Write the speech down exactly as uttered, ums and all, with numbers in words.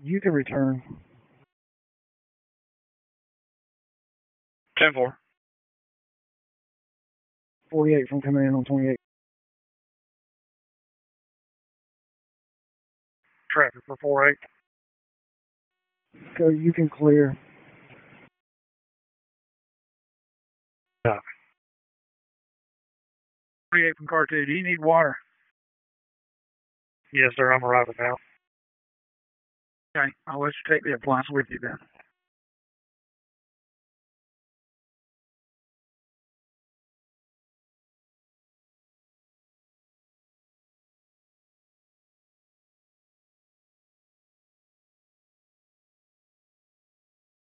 You can return. ten four. forty-eight from coming in on twenty-eight. Traffic for four eight. So you can clear. Copy. forty-eight from car two. Do you need water? Yes, sir. I'm arriving now. Okay. I'll let you take the appliance with you then.